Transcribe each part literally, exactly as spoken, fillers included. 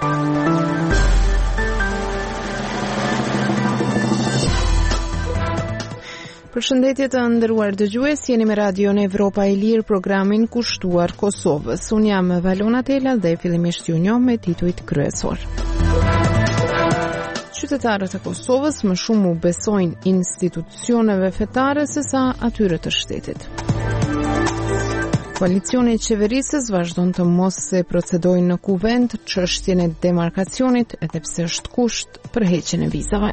Përshëndetje të nderuar dëgjues, jeni me Radion Evropa e Lirë, programin kushtuar Kosovës. Unë jam Valona Tela dhe fillimisht ju njoh me titujt kryesor. Qytetarët e Kosovës më shumë u besojnë institucioneve fetare se sa atyre të shtetit. Koalicioni i qeverisës vazhdon të mos se procedojnë në kuvent çështjen e demarkacionit, edhe pse është kusht për heqjen e vizave.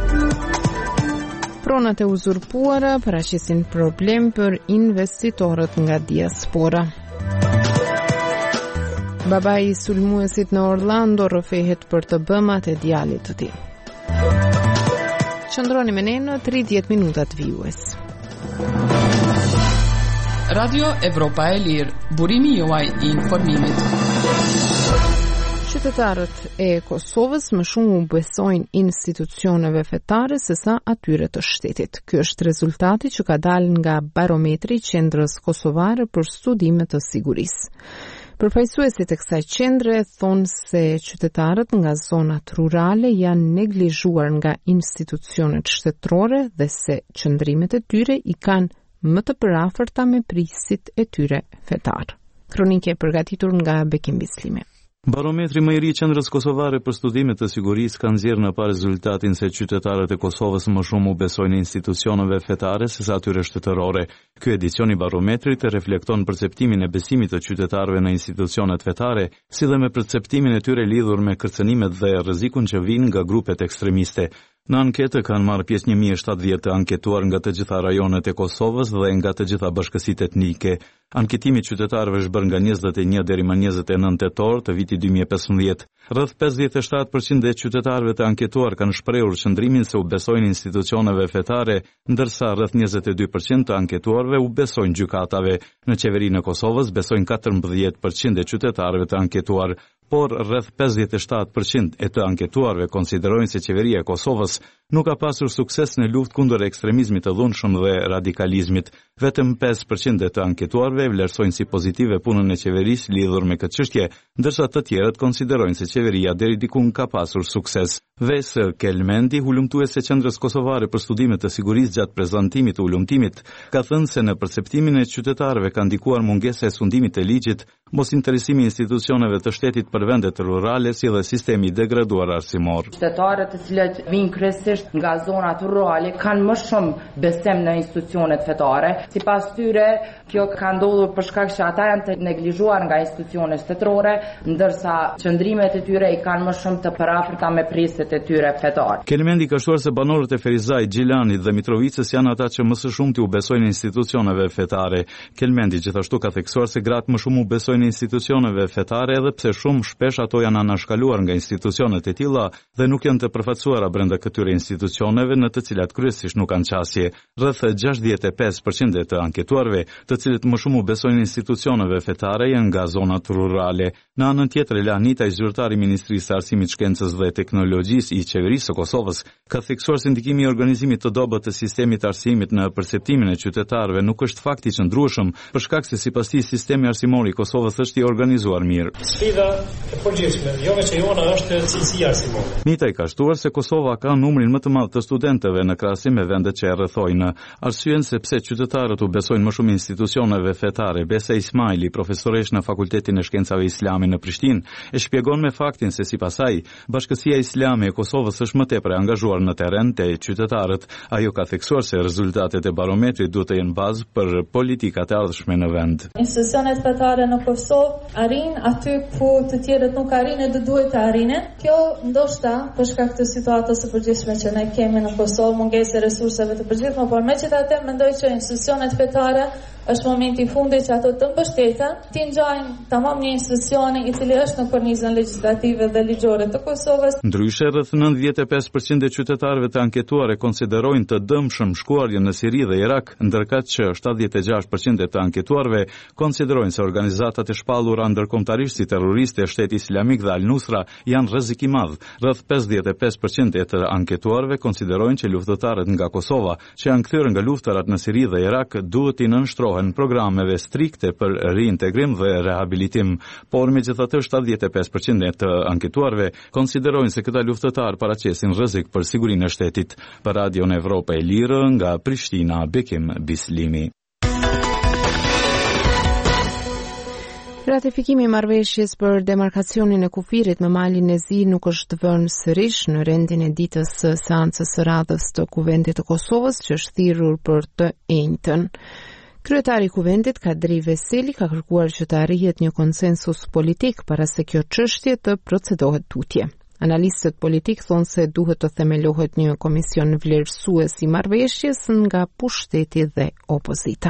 Pronat e uzurpuara paraqisin problem për investitorët nga diaspora. Babai i sulmuesit në Orlando rrëfehet për të bëmat e djalit të tij. Qëndroni me ne në tridhjetë minutat vijues. Radio Evropa e Lirë, burimi juaj i informimit. Qytetarët e Kosovës më shumë u besojnë institucioneve fetare se sa atyre të shtetit. Ky është rezultati që ka dalë nga barometri i Qendrës Kosovare për Studime të Sigurisë. Përfaqësuesit e kësaj qendre thonë se qytetarët nga zonat rurale janë neglizhuar nga institucionet shtetërore dhe se qëndrimet e tyre i kanë më të përafërta me prisit e tyre fetar. Kronike e përgatitur nga Bekim Bislimi. Barometri më i ri i Qendrës Kosovare për Studime të Sigurisë ka nxjerrë në parë rezultatin se qytetarët e Kosovës më shumë u besojnë institucioneve fetare se sa atyre shtetërore. Ky edicion i barometrit e reflekton perceptimin e besimit të qytetarëve në institucionet fetare, si dhe me perceptimin e tyre lidhur me kërcënimet dhe rrezikun që vijnë nga grupet ekstremiste. Në anketë kanë marrë pjesë një mijë e shtatëdhjetë të anketuar nga të gjitha rajonet e Kosovës dhe nga të gjitha bashkësitë etnike. Anketimi i qytetarëve është bërë nga njëzet e një deri më njëzet e nëntë tetor të vitit dy mijë e pesëmbëdhjetë. Rreth pesëdhjetë e shtatë përqind e qytetarëve të anketuar kanë shprehur qëndrimin se u besojnë institucioneve fetare, ndërsa rreth njëzet e dy përqind të anketuarve u besojnë gjykatave. Në qeverinë e Kosovës besojnë katërmbëdhjetë përqind e qytetarëve të anketuar, por rreth pesëdhjetë e shtatë përqind e të anketuarve konsiderojnë se qeveria e Kosovës nuk ka pasur sukses në luftë kundër ekstremizmit të dhunshëm dhe radikalizmit. Vetëm pesë përqind e të anketuarve vlerësojnë si pozitive punën e qeverisë lidhur me këtë çështje, ndërsa të tjerët konsiderojnë se qeveria deri diku ka pasur sukses. Vesë Kelmendi, hulumtues e Qendrës Kosovare për Studime të Sigurisë gjatë prezantimit të hulumtimit, ka thënë se në perceptimin e qytetarëve ka ndikuar mungesa e sundimit të ligjit, mos interesimi i institucioneve të shtetit për vendet rurale si dhe sistemi degraduar arsimor. Qytetarët të cilët vinë kryesisht nga zonat rurale kanë më shumë besim në institucionet fetare. Sipas tyre, kjo ka ndodhur për shkak që ata janë të neglizhuar nga institucionet shtetërore, ndërsa qëndrimet e tyre i kanë më shumë të përafërta me priset e tyre fetare. Kelmendi ka shtuar se banorët e Ferizaj, Gjilanit dhe Mitrovicës janë ata që më së shumti u besojnë institucioneve fetare. Kelmendi gjithashtu ka theksuar se gratë më shumë u besojnë institucioneve fetare edhe pse shumë shpesh ato janë anashkaluar nga institucionet e tilla dhe nuk janë të përfaqësuara brenda këtyre institucioneve në të cilat kryesisht nuk kanë qasje. Rreth gjashtëdhjetë e pesë përqind e të anketuarve, të cilët më shumë u besojnë institucioneve fetare, janë nga zonat rurale. Në anën tjetër, Lanita, i zyrtari i Ministrisë së Arsimit, Shkencës dhe Teknologjisë i Qeverisë së Kosovës, ka theksuar se ndikimi i organizimit të dobët të sistemit të arsimit në perceptimin e qytetarëve nuk është fakt i qëndrueshëm, për shkak se sipas tij sistemi arsimor i Kosovës është i organizuar mirë. Sfida e përgjithshme, jo vetëm jona, është cilësia arsimore. Nita i ka shtuar se Kosova ka numrin më të madh të studentëve në krahasim me vendet që e rrethojnë. Arsyen se pse qytetarët u besojnë më shumë institucioneve fetare, Besa Ismaili, profesoresh në Fakultetin e Shkencave Islame në Prishtinë, e shpjegon me faktin se sipas saj, Bashkësia Islame e Kosovës është më tepër angazhuar në terren te qytetarët. Ajo ka theksuar se rezultatet e barometrit duhet të jenë bazë për politikat e ardhshme në vend. Institucionet fetare në Kosovë arrin aty ku të tjerët nuk arrin dhe duhet të arrinin. Kjo ndoshta për shkak të situatës së përgjithshme që ne kemi në Kosovë, mungesë e resurseve të përgjithshme, por megjithatë mendoj që institucionet fetare është momenti i fundit që ato të mbështeten, të ngjajnë tamam një institucioni i cili është në kornizën legjislative dhe ligjore të Kosovës. Ndryshe, rreth nëntëdhjetë e pesë përqind e qytetarëve të anketuar e konsiderojnë të dëmshëm shkuarjen në Siri dhe Irak, ndërkaq që shtatëdhjetë e gjashtë përqind e të anketuarve konsiderojnë se organizatat e shpallura ndërkombëtarisht si terroriste, Shteti Islamik dhe Al-Nusra janë rrezik i madh. Rreth pesëdhjetë e pesë përqind e të anketuarve konsiderojnë që luftëtarët nga Kosova, që janë kthyer nga luftarat në Siri dhe Irak, duhet i nënshtrohen afrohen programeve strikte për reintegrim dhe rehabilitim, por megjithatë shtatëdhjetë e pesë përqind të anketuarve konsiderojnë se këta luftëtar paraqesin rrezik për sigurinë e shtetit. Për Radion Evropa e Lirë nga Prishtina, Bekim Bislimi. Ratifikimi i marrëveshjes për demarkacionin e kufirit në malin e zi nuk është vënë sërish në rendin e ditës së seancës së radhës të Kuvendit të Kosovës, që është thirrur për të enjtën. Kryetari i Kuvendit, Kadri Veseli, ka kërkuar që të arrihet një konsensus politik para se kjo çështje të procedohet tutje. Analistët politik thonë se duhet të themelohet një komision vlerësues i marrëveshjes nga pushteti dhe opozita.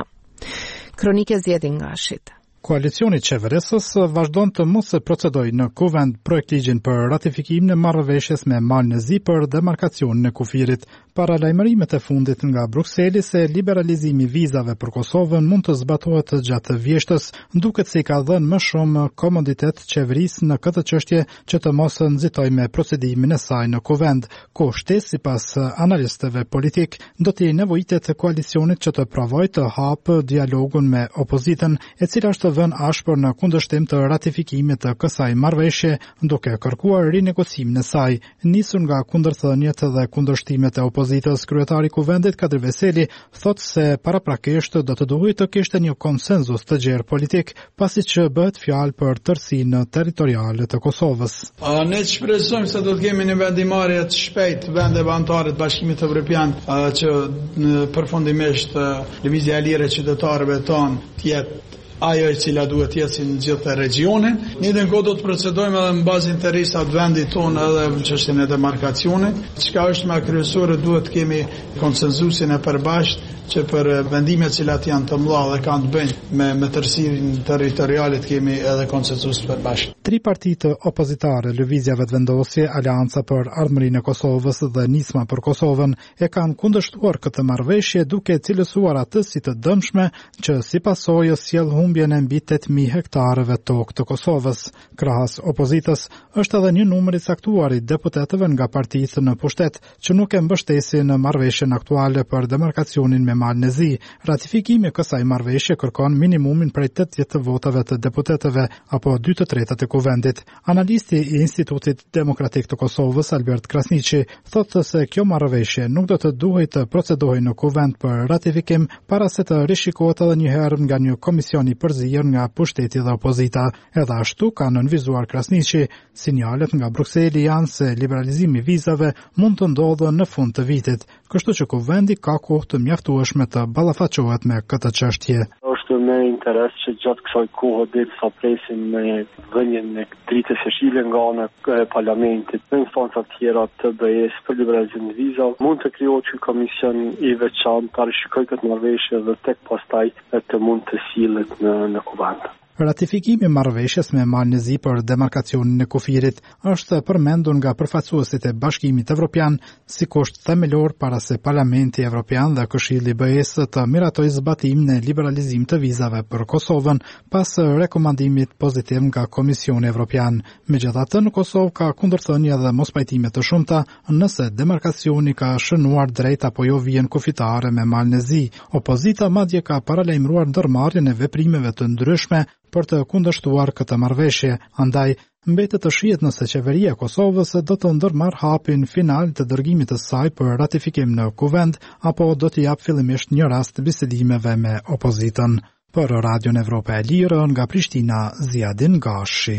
Kronike zgjedhje nga Shqipëria. Koalicioni qeverisës vazhdon të mos se procedoj në kuvend projektligjin për ratifikim në marrëveshjes me malin e zi për demarkacionin e kufirit. Para lajmërimet e fundit nga Brukseli se liberalizimi vizave për Kosovën mund të zbatohet gjatë vjeshtës, duket se i ka dhënë më shumë komoditet qeverisë në këtë çështje që të mos nxitoj me procedimin e saj në kuvend. Koshte, sipas analistëve politik, do të nevojitet koalicionit që të provojë të hapë dialogun me opozitën, e cila është vënë ashpër në kundërshtim të ratifikimit të kësaj marrëveshje, duke kërkuar rinegocimin e saj. Nisur nga kundërthënjet dhe kundërshtimet e opozitës, kryetari i Kuvendit Kadri Veseli thotë se paraprakisht do të duhet të kishte një konsenzus të gjerë politik, pasi që bëhet fjalë për tërësinë territoriale të Kosovës. A, ne shpresojmë se do të kemi një vendimarrje të shpejtë vendeve anëtare të Bashkimit Evropian, që në përfundimisht lëvizja e lirë e qytetarëve tonë të jetë ajo e cila duhet jetë si në gjithë regionin. Një dhe në kohë do të procedojmë edhe në bazë interesat vendit tonë edhe në çështjen e demarkacionit. Çka është më kryesore, duhet të kemi konsenzusin e përbashkët që për vendimet cilat janë të mëdha dhe kanë të bëjnë me, me tërësinë territoriale të kemi edhe konsenzus të përbashkët. Tri partitë opozitare, Lëvizja Vetëvendosje, Aleanca për Ardhmërinë e Kosovës dhe Nisma për Kosovën, e kanë kundërshtuar këtë marrëveshje duke cilësuar atë si të dëmshme që si pasojë sjell humbjen e mbi tetë mijë hektarëve tokë të Kosovës. Krahas opozitës është edhe një numër i caktuar i deputetëve nga partitë në pushtet që nuk e mbështesin marrëveshjen aktuale për demarkacionin me malin e zi. Ratifikimi i kësaj marrëveshje kërkon minimumin prej tetëdhjetë votave të deputetëve apo dy të tretat e kuvendit. Analisti i Institutit Demokratik të Kosovës, Albert Krasniqi, thotë se kjo marrëveshje nuk do të duhet të procedohej në kuvend për ratifikim para se të rishikohet edhe një herë nga një komision i përzier nga pushteti dhe opozita. Edhe ashtu ka nënvizuar Krasniqi, sinjalet nga Brukseli janë se liberalizimi i vizave mund të ndodhë në fund të vitit, kështu që kuvendi ka kohë të mjaftueshme të ballafaqohet me këtë çështje. Është me interes që gjatë kësaj kohë deri sa presim me vënien e dritës së Shqipërisë nga ana e parlamentit në instanca të tjera të B E-s për liberalizimin e vizave, mund të krijohet një komision i veçantë për të shikojë këtë marrëveshje dhe tek pastaj të mund të sillet në në kuvend. Ratifikimi i marrëveshjes me malin e zi për demarkacionin e kufirit është përmendur nga përfaqësuesit e Bashkimit Evropian si kusht themelor para se Parlamenti Evropian dhe Këshilli i B E-s të miratojë zbatimin e liberalizimit të vizave për Kosovën pas rekomandimit pozitiv nga Komisioni Evropian. Megjithatë, në Kosovë ka kundërthënie dhe mospajtime të shumta nëse demarkacioni ka shënuar drejt apo jo vijën kufitare me malin e zi. Opozita madje ka paralajmëruar ndërmarrjen e veprimeve të ndryshme për të kundërshtuar këtë marrëveshje. Andaj, mbetet të shihet nëse qeveria e Kosovës do të ndërmarrë hapin final të dërgimit të saj për ratifikim në kuvend apo do të jap fillimisht një rast bisedimeve me opozitën. Për Radion Evropa e Lirë nga Prishtina, Ziadin Gashi.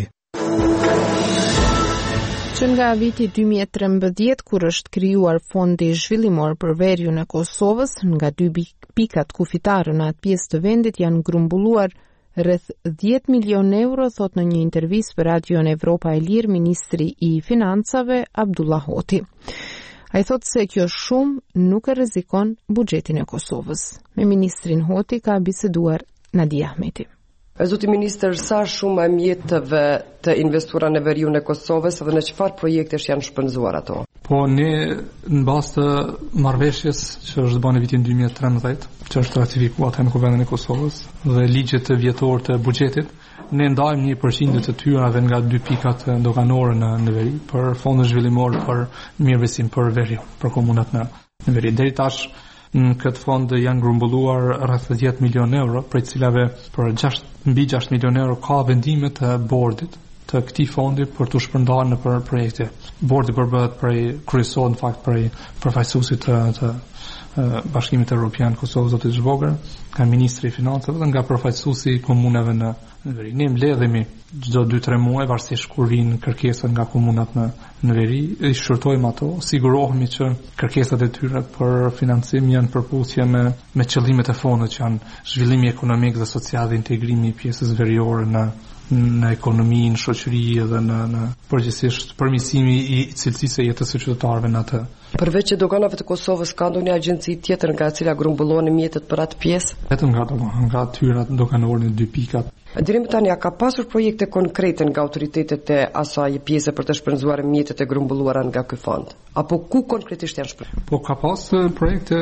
Që nga viti dy mijë e trembëdhjetë, kur është krijuar Fondi Zhvillimor për Veriun e Kosovës, nga dy pikat kufitare në atë pjesë të vendit janë grumbulluar rreth dhjetë milion euro, thot në një intervistë për Radion Evropa e Lirë ministri i Financave Abdullah Hoti. Ai thot se kjo shumë nuk e rrezikon buxhetin e Kosovës. Me ministrin Hoti ka biseduar Nadia Ahmeti. Zoti ministër, sa shumë e mjetëve të investuara në veriun e Kosovës dhe në çfarë projektesh janë shpenzuar ato? Po ne në bazë të marrëveshjes që është bërë në vitin dy mijë e trembëdhjetë, që është ratifikuar në Kuvendin e Kosovës dhe ligjet vjetor të buxhetit, ne ndajmë një përqindje të tyrave nga dy pikat doganore në, në veri për fondin zhvillimor për mirëbesim për veri, për komunat në, në veri. Deri tash Në këtë fond janë grumbulluar rreth dhjetë milion euro, prej cilave për gjashtë mbi gjashtë milion euro ka vendime të bordit të këtij fondi për të shpërndarë në për projekte. Bordi përbëhet prej kryesor në fakt prej përfaqësuesit të, të Bashkimit Evropian Kosovë zotit Zhvogër, nga ministri i financave dhe nga përfaqësuesi i komunave në në veri. Ne mbledhemi çdo dy tre muaj varësisht kur vijnë kërkesat nga komunat në në veri, i shqyrtojmë ato, sigurohemi që kërkesat e tyre për financim janë përputhje me me qëllimet e fondit që janë zhvillimi ekonomik dhe social dhe integrimi i pjesës veriore në në ekonomi, në shoqëri dhe në në përgjithsisht përmirësimi i cilësisë së jetës së qytetarëve në atë. Përveç doganave të Kosovës, ka ndonjë agjenci tjetër nga e cila grumbulloni mjetet për atë pjesë? Vetëm nga nga tyrat doganore në dy pikat. Deri më tani ka pasur projekte konkrete nga autoritetet e asaj pjese për të shpenzuar mjetet e grumbulluara nga ky fond? Apo ku konkretisht janë shpenzuar? Po ka pas projekte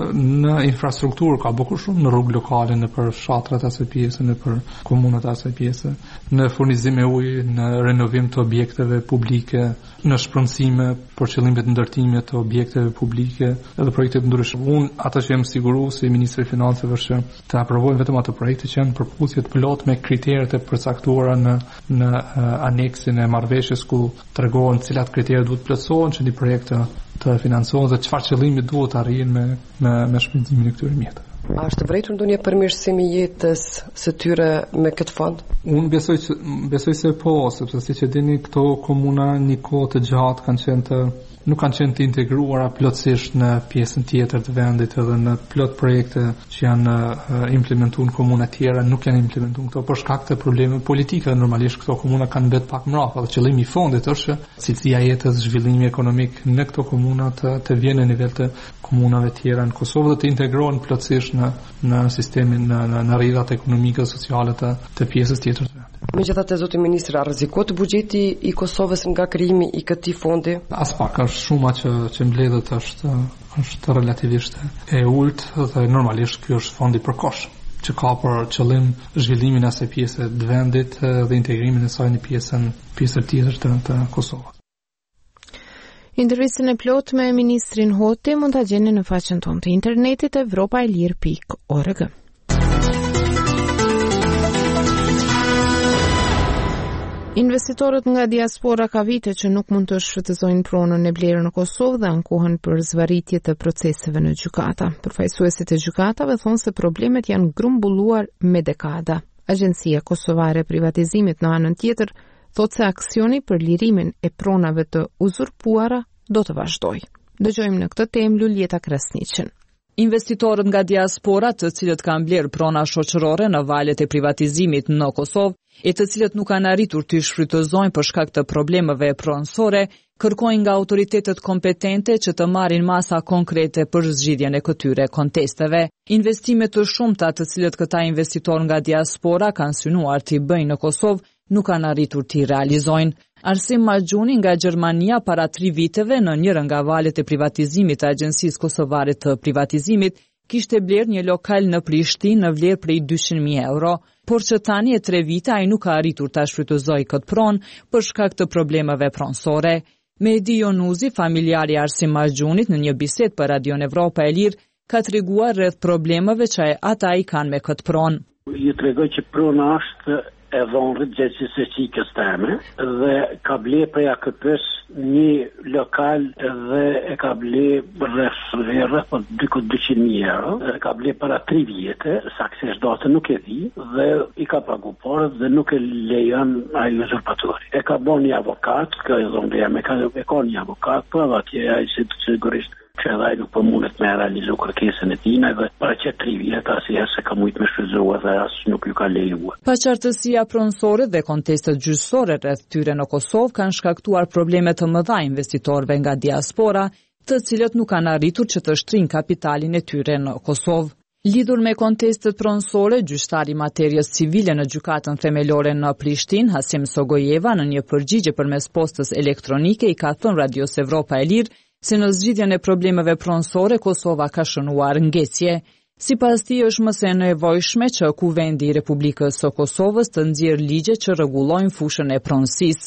në infrastrukturë, ka bukur shumë në rrugë lokale, në për fshatrat asaj pjese, në për komunat asaj pjese, në furnizim me ujë, në renovim të objekteve publike, në shpronësime për qëllime të ndërtimit të objekteve publike, edhe projekte të ndryshme. Unë ata që jam siguruar si ministri i financave që të aprovojnë vetëm ato projekte që janë përputhje të plot me kriteret e përcaktuara në në uh, aneksin e marrëveshjes ku tregohen cilat kritere duhet plotësohen që një projekt të, të financohen dhe çfarë qëllimi duhet arrijnë me me me shpenzimin e këtyre mjeteve. A është vërejtur ndonjë përmirësim i jetës së tyre me këtë fond? Unë besoj që besoj se po, sepse siç e dini këto komuna një kohë të gjatë kanë qenë të nuk kanë qenë të integruara plotësisht në pjesën tjetër të vendit edhe në plot projekte që janë uh, implementuar në komuna tjera nuk janë implementuar këto për shkak të problemeve politike. Normalisht këto komuna kanë mbet pak mbrapa dhe qëllimi i fondit është që cilësia e jetës, zhvillimi ekonomik në këto komuna të, të vjenë në nivel të komunave tjera në Kosovë dhe të integrohen plotësisht në në sistemin në në, në rrjetet ekonomike dhe sociale të, të pjesës tjetër të vendit. Megjithatë, zoti ministër, a rrezikohet buxheti i Kosovës nga krijimi i këtij fondi? As pak, është shuma që që mbledhet është është relativisht e ulët dhe normalisht ky është fondi përkohshëm që ka për qëllim zhvillimin e asaj pjese të vendit dhe integrimin e saj në pjesën pjesën tjetër të, të Kosovës. Intervistën e plot me ministrin Hoti mund ta gjeni në faqen tonë të internetit evropaelir pikë org. Investitorët nga diaspora ka vite që nuk mund të shfrytëzojnë pronën e blerë në Kosovë dhe ankohen për zvarritje të proceseve në gjykata. Përfaqësuesit e gjykatave thonë se problemet janë grumbulluar me dekada. Agjencia Kosovare e Privatizimit në anën tjetër thotë se aksioni për lirimin e pronave të uzurpuara do të vazhdojë. Dëgjojmë në këtë temë Luljeta Krasniqin. Investitorët nga diaspora, të cilët kanë blerë prona shoqërore në valët e privatizimit në Kosovë, e të cilët nuk kanë arritur të shfrytëzojnë për shkak të problemeve pronësore, kërkojnë nga autoritetet kompetente që të marrin masa konkrete për zgjidhjen e këtyre kontesteve. Investime të shumta të cilët këta investitorë nga diaspora kanë synuar të bëjnë në Kosovë, nuk kanë arritur të realizojnë. Arsim Maxhuni nga Gjermania para tri viteve në njërën nga valët e privatizimit të Agjencisë Kosovare të Privatizimit kishte blerë një lokal në Prishtinë në vlerë prej dyqind mijë euro, por që tani e tre vite ai nuk ka arritur ta shfrytëzojë këtë pronë për shkak të problemeve pronësore. Mehdi Jonuzi, familjari i Arsim Maxhunit, në një bisedë për Radion Evropa e Lirë, ka treguar rreth problemeve që ata i kanë me këtë pronë. Ju tregoj që prona është e dhonrit gjëqës e qikës teme dhe ka ble prej A K P-s një lokal dhe e ka ble rreth rreth për dyqind mijë euro, ka ble para tri vjete, saksisht datën nuk e di dhe i ka pagu parët dhe nuk e lejon ai uzurpatori. E ka bon një avokat, kjo e dhonë dhe me ka e ka një avokat, për atje ai se sigurisht që edhe ai nuk po mundet me realizu kërkesën e tina dhe para që tri vjeta asnjëherë se ka mujt me shfrytëzuar dhe as nuk ju ka lejuar. Paqartësia pronësore dhe kontestet gjyqësore rreth tyre në Kosovë kanë shkaktuar probleme të mëdha investitorëve nga diaspora, të cilët nuk kanë arritur që të shtrinë kapitalin e tyre në Kosovë. Lidhur me kontestet pronësore, gjyqtari i materjes civile në gjykatën themelore në Prishtinë, Hasim Sogojeva, në një përgjigje përmes postës elektronike i ka thënë Radios Evropa e Lirë se në zgjidhjen e problemeve pronësore Kosova ka shënuar ngecje. Sipas tij është më se nevojshme që Kuvendi i Republikës së Kosovës të nxjerrë ligje që rregullojnë fushën e pronësisë.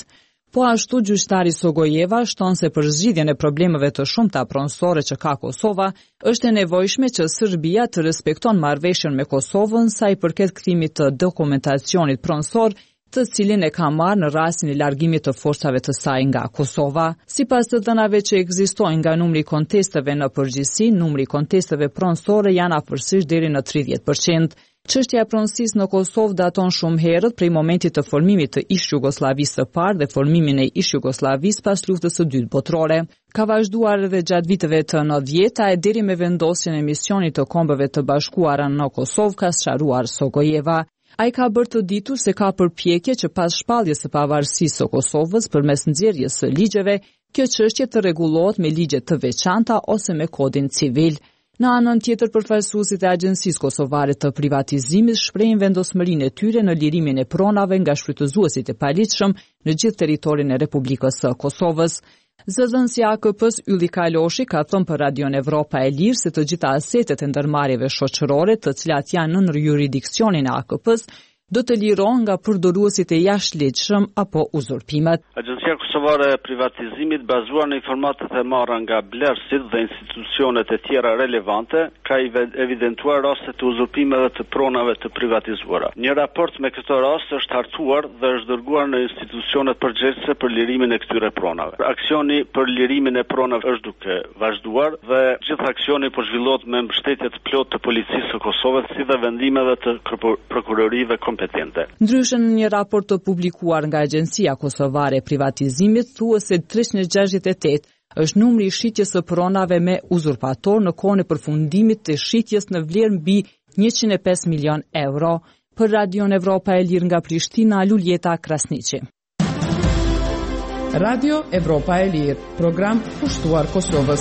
Po ashtu gjyqtari Sogojeva shton se për zgjidhjen e problemeve të shumta pronësore që ka Kosova, është e nevojshme që Serbia të respekton marrëveshjen me Kosovën sa i përket kthimit të dokumentacionit pronësor, të cilin e ka marrë në rastin e largimit të forcave të saj nga Kosova. Sipas të dhënave që ekzistojnë nga numri i kontesteve në përgjithësi, numri i kontesteve pronësore janë afërsisht deri në tridhjetë përqind. Çështja e pronësisë në Kosovë daton shumë herët prej momentit të formimit të Ish-Jugosllavisë së parë dhe formimin e Ish-Jugosllavisë pas luftës së dytë botërore. Ka vazhduar edhe gjatë viteve të nëntëdhjetë e deri me vendosjen e misionit të Kombeve të Bashkuara në Kosovë, ka sqaruar Sogojeva. Ai ka bërë të ditur se ka përpjekje që pas shpalljes së pavarësisë së Kosovës përmes nxjerrjes së ligjeve, kjo çështje të rregullohet me ligje të veçanta ose me kodin civil. Në anën tjetër, përfaqësuesit e Agjencisë Kosovare të Privatizimit shprehin vendosmërinë e tyre në lirimin e pronave nga shfrytëzuesit e paligjshëm në gjithë territorin e Republikës së Kosovës. Zëdhënësi A K P-s Ylli Kaloshi ka thënë për Radion Evropa e Lirë se të gjitha asetet e ndërmarrjeve shoqërore, të cilat janë në jurisdiksionin e A K P-s, do të lirohen nga përdoruesit e jashtëligjshëm apo uzurpimet. Agjencia Kosovare e Privatizimit, bazuar në informatat e marra nga blerësit dhe institucionet e tjera relevante, ka evidentuar raste të uzurpimeve të pronave të privatizuara. Një raport me këtë rast është hartuar dhe është dërguar në institucionet përgjegjëse për lirimin e këtyre pronave. Aksioni për lirimin e pronave është duke vazhduar dhe gjithë aksioni po zhvillohet me mbështetje të plotë të policisë së Kosovës si dhe vendimeve të prokurorive kompetente. Ndryshe, në një raport të publikuar nga Agjencia Kosovare e Privatizimit, thuhet se treqind e gjashtëdhjetë e tetë është numri i shitjes së pronave me uzurpator në kohën e përfundimit të shitjes në vlerë mbi njëqind e pesë milion euro. Për Radion Evropa e Lirë nga Prishtina, Luljeta Krasniqi. Radio Evropa e Lirë, program kushtuar Kosovës.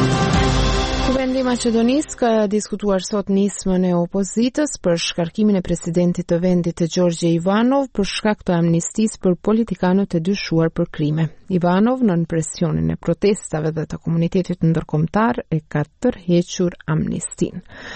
Kuvendi i Maqedonisë ka diskutuar sot nismën e opozitës për shkarkimin e presidentit të vendit të Gjorgje Ivanov për shkak të amnistisë për politikanët e dyshuar për krime. Ivanov, nën presionin e protestave dhe të komunitetit ndërkombëtar, e ka tërhequr amnistin.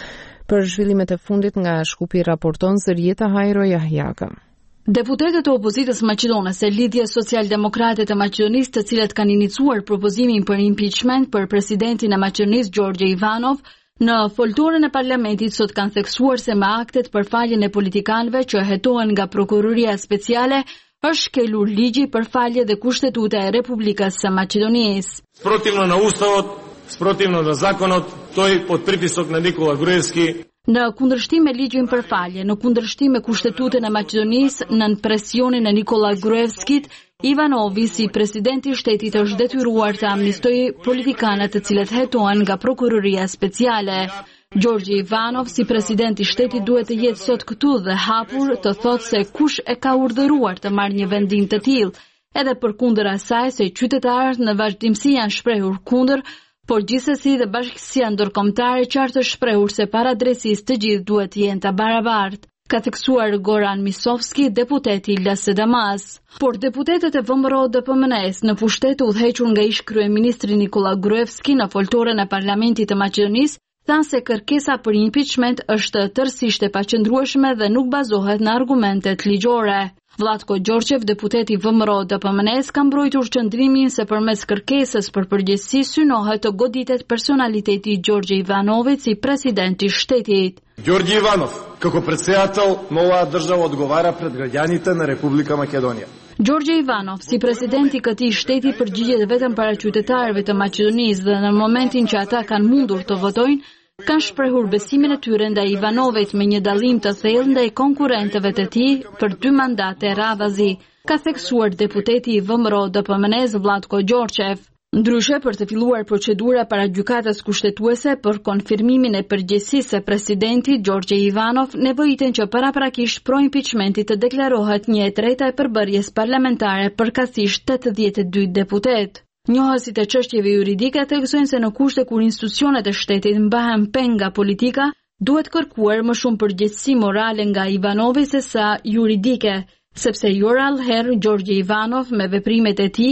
Për zhvillimet e fundit nga Shkupi raporton Zërieta Hajro Jahjaka. Deputetët e opozitës maqedonese, Lidhja Social-Demokrate të Maqedonisë, të cilët kanë iniciuar propozimin për impeachment për presidentin e Maqedonisë Gjorgje Ivanov, në foltorën e parlamentit sot kanë theksuar se me aktet për faljen e politikanëve që hetohen nga prokuroria speciale është shkelur ligji për falje dhe kushtetuta e Republikës së Maqedonisë. Sprotivno na Ustavot, sprotivno na zakonot, toj pod pritisok na Nikola Gruevski. Në kundërshtim me ligjin për falje, në kundërshtim me kushtetutën e Maqedonisë, nën presionin e Nikola Gruevskit, Ivanovi si presidenti i shtetit është detyruar të amnistojë politikanët të cilët hetohen nga prokuroria speciale. Gjorgje Ivanov si presidenti i shtetit duhet të jetë sot këtu dhe hapur të thotë se kush e ka urdhëruar të marrë një vendim të tillë, edhe përkundër asaj se qytetarët në vazhdimsi janë shprehur kundër, por gjithsesi dhe bashkësia ndërkombëtare qartë është shprehur se paradresisë të gjithë duhet të jenë të barabartë, ka theksuar Goran Misovski, deputeti i L S D M A-s. Por deputetët e V M R O D P M N-s në pushtet të udhëhequr nga ish kryeministri Nikola Gruevski në foltorën e parlamentit të Maqedonisë, thanë se kërkesa për impeachment është tërësisht e paqëndrueshme dhe nuk bazohet në argumentet ligjore. Vlatko Gjorqev, deputeti V M R O D P M N-s, ka mbrojtur qëndrimin se përmes kërkesës për përgjegjësi synohet të goditet personaliteti i Gjorgje Ivanovit si president i shtetit. Gjorgje Ivanov, како председател на оваа држава одговара пред граѓаните на Република Македонија. Gjorgje Ivanov, si presidenti i këtij shteti, përgjigjet vetëm para qytetarëve të Maqedonisë dhe në momentin që ata kanë mundur të votojnë, kanë shprehur besimin e tyre ndaj Ivanovit me një dallim të thellë ndaj konkurrentëve të tij për dy mandate radhazi, ka theksuar deputeti i V M R O D P M N-s Vlatko Gjorqev. Ndryshe, për të filluar procedura para gjykatës kushtetuese për konfirmimin e përgjegjësisë së presidentit Gjorgje Ivanov, nevojiten që paraprakisht pro impeachmentit të deklarohet një e treta e përbërjes parlamentare për kasisht tetëdhjetë e dy deputet. Njohësit e çështjeve juridike theksojnë se në kushte kur institucionet e shtetit mbahen peng nga politika, duhet kërkuar më shumë përgjegjësi morale nga Ivanovi se sa juridike, sepse jorall herë Gjorgje Ivanov me veprimet e tij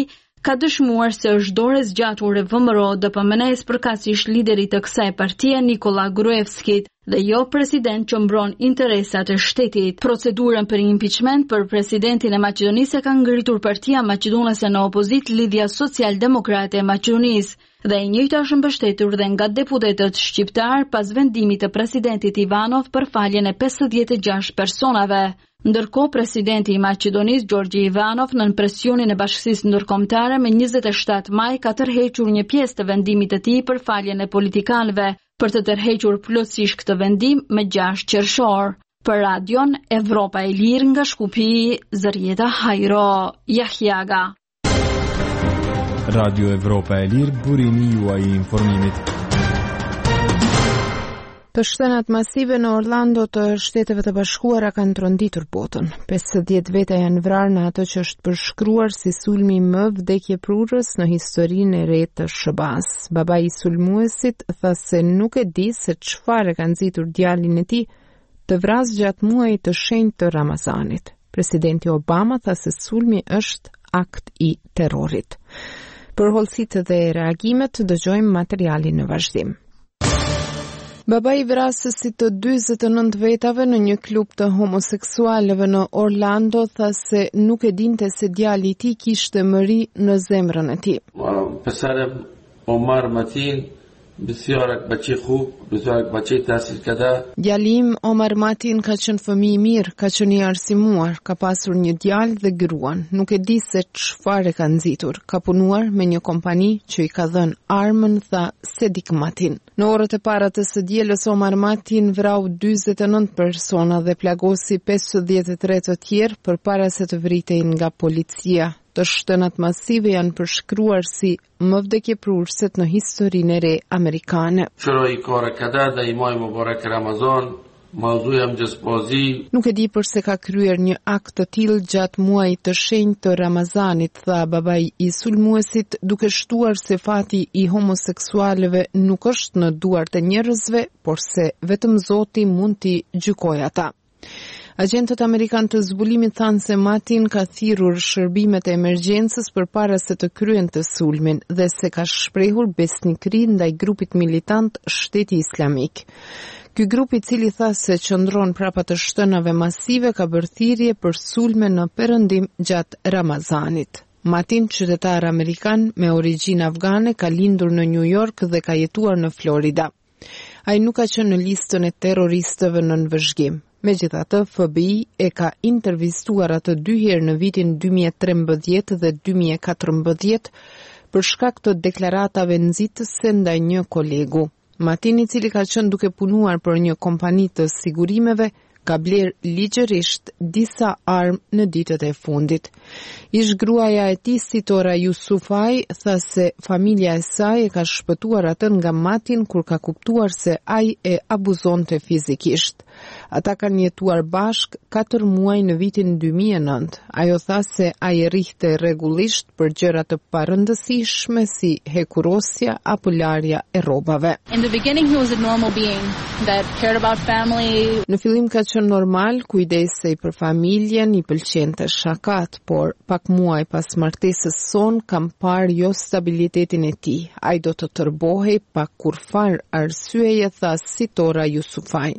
ka dëshmuar se është dorë zgjatur e V M R O D P M N-s përkatësisht liderit të kësaj partie Nikola Gruevskit dhe jo president që mbron interesat e shtetit. Procedurën për impeachment për presidentin e Maqedonisë ka ngritur partia maqedonase në opozit Lidhja Social-Demokrate e Maqedonisë dhe e njëjta është mbështetur dhe nga deputetët shqiptar pas vendimit të presidentit Ivanov për faljen e pesëdhjetë e gjashtë personave. Ndërkohë, presidenti i Maqedonisë Gjorgji Ivanov nën presionin e Bashkisë Ndërkombëtare me njëzet e shtatë maj ka tërhequr një pjesë të vendimit të tij për faljen e politikanëve, për të tërhequr plotësisht këtë vendim me gjashtë qershor. Për radion Evropa e Lirë nga Shkupi, Zërieta Hajro, Jahjaga. Radio Evropa e Lirë, burimi juaj i informimit. Të shtënat masive në Orlando të Shteteve të Bashkuara kanë tronditur botën. pesëdhjetë veta janë vrarë në ato që është përshkruar si sulmi më vdekjeprurës në historinë e re të S B A-s. Babai i sulmuesit tha se nuk e di se çfarë ka nxitur djalin e tij të vrasë gjatë muajit të shenjtë të Ramazanit. Presidenti Obama tha se sulmi është akt i terrorit. Për hollësitë dhe reagimet dëgjojmë materialin në vazhdim. Babai i vrasësit të dyzet e nëntë vetave në një klub të homoseksualëve në Orlando tha se nuk e dinte se djali i tij kishte mëri në zemrën e tij. پسرم عمر متین بسیار بچه خوب بسیار بچه تحصیل کرده. Djali im Omar Matin ka qenë fëmijë i mirë, ka qenë i arsimuar, ka pasur një djalë dhe gruan. Nuk e di se çfarë ka nxitur. Ka punuar me një kompani që i ka dhënë armën, tha Sedik Matin. Në orët e para të së dielës Omar Matin vrau dyzet e nëntë persona dhe plagosi pesëdhjetë e tre të tjerë përpara se të vritej nga policia. Të shtënat masive janë përshkruar si më vdekjeprurëset në historinë e re amerikane. چرا این کار کرده در این ماه مبارک رمضان موضوع امجدبازی. Nuk e di pse ka kryer një akt të tillë gjatë muajit të shenjtë të Ramazanit, tha babai i sulmuesit, duke shtuar se fati i homoseksualëve nuk është në duart e njerëzve, por se vetëm Zoti mund t'i gjykojë ata. Agentët amerikanë të zbulimit thanë se Matin ka thirrur shërbimet e emergjencës përpara se të kryen të sulmin dhe se ka shprehur besnikëri ndaj grupit militant Shteti Islamik. Ky grup, i cili tha se qëndron prapa të shtënave masive, ka bërë thirrje për sulme në perëndim gjatë Ramazanit. Matin, qytetar amerikan me origjinë afgane, ka lindur në New York dhe ka jetuar në Florida. Ai nuk ka qenë në listën e terroristëve në nënvëzhgim. Megjithatë, F B I e ka intervistuar atë dy herë në vitin dy mijë e trembëdhjetë dhe dy mijë e katërmbëdhjetë për shkak të deklaratave nxitëse ndaj një kolegu. Matin, i cili ka qenë duke punuar për një kompani të sigurimeve, ka bler ligjërisht disa armë në ditët e fundit. Ish gruaja e tij, Sitora Yusufaj, tha se familja e saj e ka shpëtuar atë nga Matin kur ka kuptuar se ai e abuzonte fizikisht. Ata kanë jetuar bashk katër muaj në vitin dy mijë e nëntë. Ajo tha se ai rrihte rregullisht për gjëra të parëndësishme si hekurosja apo larja e rrobave. In the beginning he was a normal being that cared about family. Në fillim ka qenë normal, kujdesej për familjen, i pëlqente shakat, por pak muaj pas martesës son kam parë jo stabilitetin e tij. Ai do të tërbohej pa kurfar arsyeje, tha Sitora Yusufaj.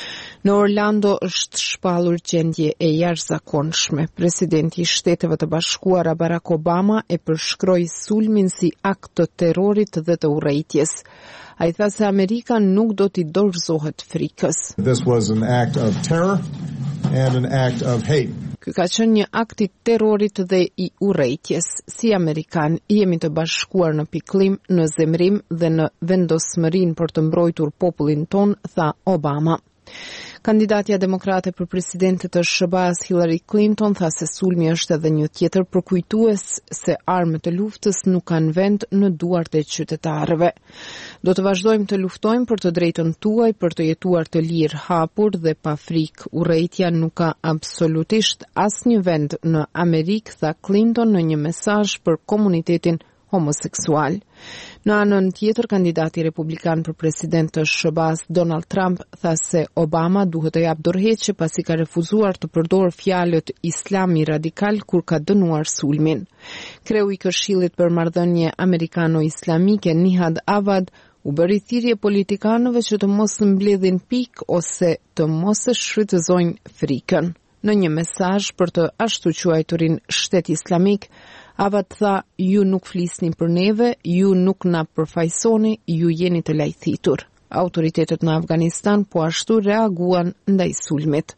Në Orlando është shpallur gjendje e jashtëzakonshme. Presidenti i Shteteve të Bashkuara Barack Obama e përshkroi sulmin si akt të terrorit dhe të urrejtjes. Ai tha se Amerika nuk do t'i dorëzohet frikës. This was an act of terror and an act of hate. Ky ka qenë një akt i terrorit dhe i urrejtjes. Si Amerikan jemi të bashkuar në pikëllim, në zemrim dhe në vendosmërinë për të mbrojtur popullin ton, tha Obama. Kandidatja demokrate për presidentet të S B A-s Hillary Clinton tha se sulmi është edhe një tjetër përkujtues se armët e luftës nuk kanë vend në duart e qytetarëve. Do të vazhdojmë të luftojmë për të drejtën tuaj, për të jetuar të lirë, hapur dhe pa frikë. Urrejtja nuk ka absolutisht asnjë vend në Amerikë, tha Clinton në një mesazh për komunitetin homoseksual. Në anën tjetër, kandidati republikan për president të S B A-s Donald Trump tha se Obama duhet të jap dorëheqje pasi ka refuzuar të përdorë fjalët islami radikal kur ka dënuar sulmin. Kreu i Këshillit për Marrëdhënie Amerikano-Islamike Nihad Awad u bëri thirrje politikanëve që të mos mbledhin pikë ose të mos e shfrytëzojnë frikën. Në një mesazh për të ashtu quajturin shtet islamik, Awad tha, ju nuk flisni për neve, ju nuk na përfaqësoni, ju jeni të lajthitur. Autoritetet në Afganistan po ashtu reaguan ndaj sulmit.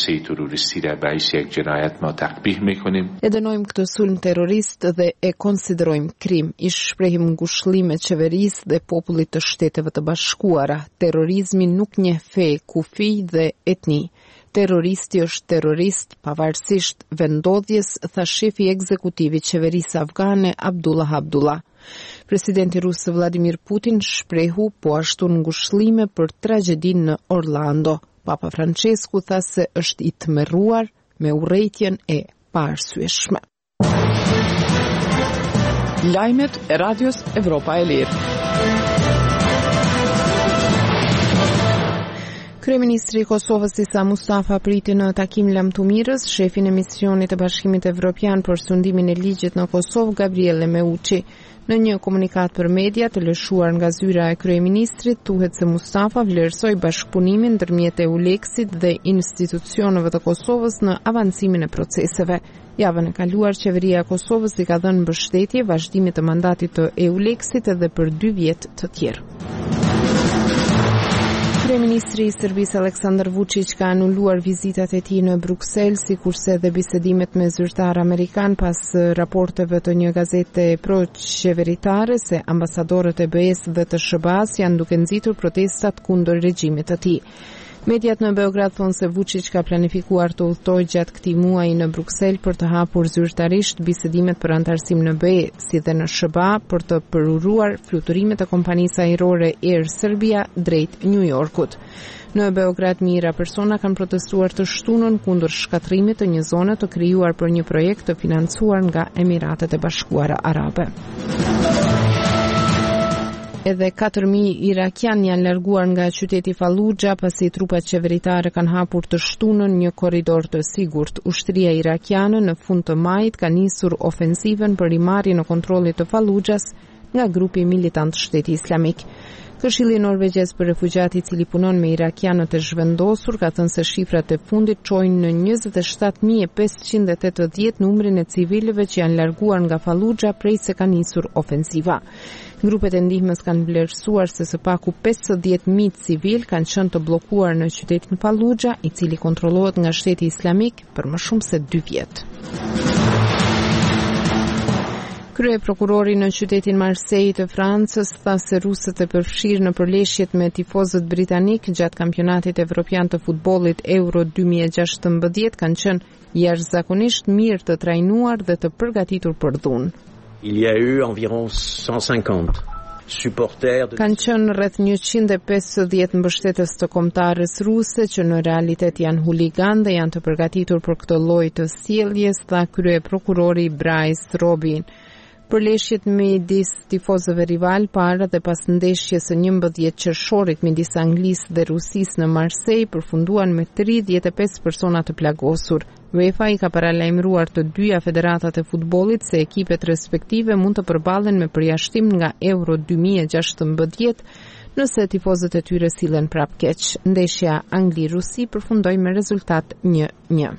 E dënojmë këtë sulm terrorist dhe e konsiderojmë krim. I shprehim ngushëllime qeverisë dhe popullit të Shteteve të Bashkuara. Terrorizmi nuk njeh fe, kufi dhe etni. Terroristi është terrorist pavarësisht vendodhjes, tha shefi ekzekutiv i qeverisë afgane Abdullah Abdullah. Presidenti rus Vladimir Putin shprehu po ashtu ngushëllime për tragjedinë në Orlando. Papa Francesku tha se është i tmerruar me urrëtitjen e paarsyeshme. Lajmet e Radios Evropa e Lirë. Kryeministri i Kosovës Isa Mustafa priti në takim lamtumirës shefin e misionit të Bashkimit Evropian për sundimin e ligjit në Kosovë Gabriele Meucci. Në një komunikat për media të lëshuar nga zyra e kryeministrit, thuhet se Mustafa vlerësoi bashkëpunimin ndërmjet EULEX-it dhe institucioneve të Kosovës në avancimin e proceseve. Javën e kaluar, qeveria e Kosovës i ka dhënë mbështetje vazhdimit të mandatit të EULEX-it edhe për dy vjet të tjerë. Kryeministri i Serbisë Aleksandar Vučić ka anuluar vizitat e tij në Bruksel, sikurse edhe bisedimet me zyrtar amerikan pas raporteve të një gazete pro-qeveritare se ambasadorët e B E-s dhe të S B A-s janë duke nxitur protestat kundër regjimit të tij. Mediat në Beograd thonë se Vučić ka planifikuar të udhtojë gjatë këtij muaji në Bruksel për të hapur zyrtarisht bisedimet për antarësim në B E, si dhe në S B A për të përuruar fluturimet e kompanisë ajrore Air Serbia drejt New Yorkut. Në Beograd mijëra persona kanë protestuar të shtunën kundër shkatrimit të një zone të krijuar për një projekt të financuar nga Emiratet e Bashkuara Arabe. Edhe katër mijë irakian janë larguar nga qyteti Fallujah pasi trupat qeveritare kanë hapur të shtunën një korridor të sigurt. Ushtria irakiane në fund të majit ka nisur ofensivën për rimarrjen e kontrollit të Fallujahs nga grupi militant Shteti Islamik. Këshilli norvegjez për refugjat i cili punon me irakianët e zhvendosur ka thënë se shifrat e fundit çojnë në njëzet e shtatë mijë e pesëqind e tetëdhjetë numrin e civilëve që janë larguar nga Fallujah prej se ka nisur ofensiva. Grupet e ndihmës kanë vlerësuar se së paku pesëdhjetë mijë civil kanë qenë të bllokuar në qytetin Fallujah, i cili kontrollohet nga Shteti Islamik për më shumë se dy vjet. Krye prokurori në qytetin Marseille të Francës tha se rusët e përfshirë në përleshjet me tifozët britanik gjatë kampionatit evropian të futbollit Euro dy mijë e gjashtëmbëdhjetë kanë qenë jashtëzakonisht mirë të trajnuar dhe të përgatitur për dhunë. Il y a eu environ cent cinquante supporters de... Kanë qenë rreth njëqind e pesëdhjetë mbështetës të kombëtarës ruse që në realitet janë huligan dhe janë të përgatitur për këtë lloj të sjelljes, tha krye prokurori Bryce Robin. Përleshjet midis tifozëve rival para dhe pas ndeshjes së njëmbëdhjetë qershorit midis Anglisë dhe Rusisë në Marseille përfunduan me tridhjetë e pesë persona të plagosur. UEFA i ka paralajmëruar të dyja federatat e futbollit se ekipet respektive mund të përballen me përjashtim nga Euro dy mijë e gjashtëmbëdhjetë nëse tifozët e tyre sillen prap keq. Ndeshja Angli-Rusi përfundoi me rezultat një një.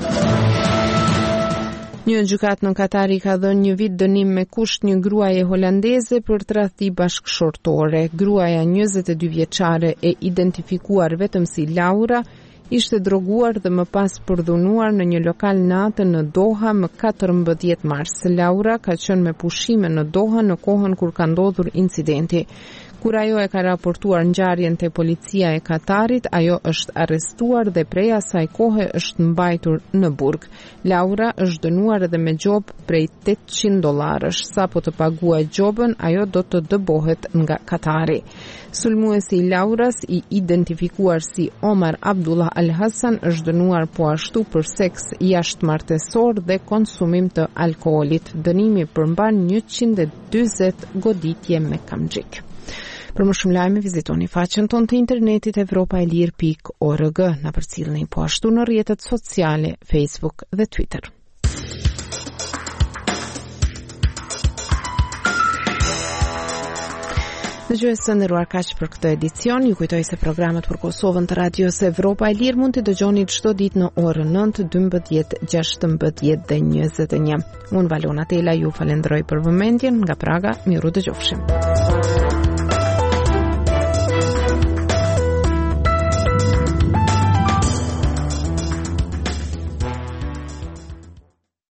Një gjykat në Katar i ka dhënë një vit dënim me kusht një gruaje holandeze për tradhti bashkëshortore. Gruaja njëzet e dy vjeçare e identifikuar vetëm si Laura ishte droguar dhe më pas përdhunuar në një lokal natën në Doha më katërmbëdhjetë mars. Laura ka qenë me pushime në Doha në kohën kur ka ndodhur incidenti. Kur ajo e ka raportuar ngjarjen te policia e Katarit, ajo është arrestuar dhe prej asaj kohe është mbajtur në burg. Laura është dënuar edhe me gjobë prej tetëqind dollarësh. Sa po të paguaj gjobën, ajo do të dëbohet nga Katari. Sulmuesi i Lauras, i identifikuar si Omar Abdullah Al Hassan, është dënuar po ashtu për seks jashtëmartesor dhe konsumim të alkoolit. Dënimi përmban njëqind e dyzet goditje me kamxhik. Për më shumë lajme, vizitoni faqen tonë të internetit evropaelir pikë org. Na përcjellni po ashtu në rrjetet sociale, Facebook dhe Twitter. Dëgjues të nderuar, kaq për këtë edicion. Ju kujtoj se programet për Kosovën të Radios Evropa e Lirë mund t'i dëgjoni çdo ditë në orën nëntë, dymbëdhjetë, gjashtëmbëdhjetë dhe njëzet e një. Unë Valona Tela ju falenderoj për vëmendjen nga Praga. Miru dëgjofshim.